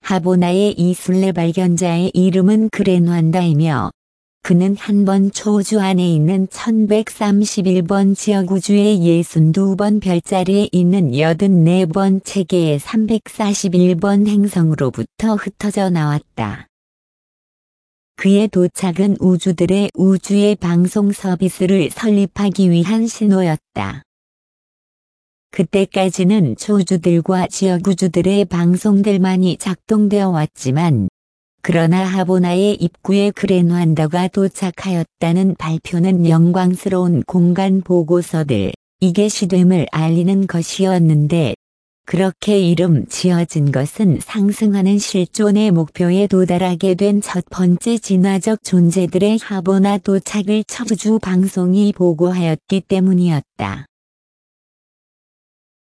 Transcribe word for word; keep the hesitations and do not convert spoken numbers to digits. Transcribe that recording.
하보나의 이 순례 발견자의 이름은 그레누안다이며 그는 한 번 초우주 안에 있는 천백삼십일 번 지역우주의 육십이 번 별자리에 있는 팔십사 번 체계의 삼백사십일 번 행성으로부터 흩어져 나왔다. 그의 도착은 우주들의 우주의 방송 서비스를 설립하기 위한 신호였다. 그때까지는 초우주들과 지역우주들의 방송들만이 작동되어 왔지만 그러나 하보나의 입구에 그레누안다가 도착하였다는 발표는 영광스러운 공간 보고서들, 이게 시됨을 알리는 것이었는데 그렇게 이름 지어진 것은 상승하는 실존의 목표에 도달하게 된 첫 번째 진화적 존재들의 하보나 도착을 첫 우주 방송이 보고하였기 때문이었다.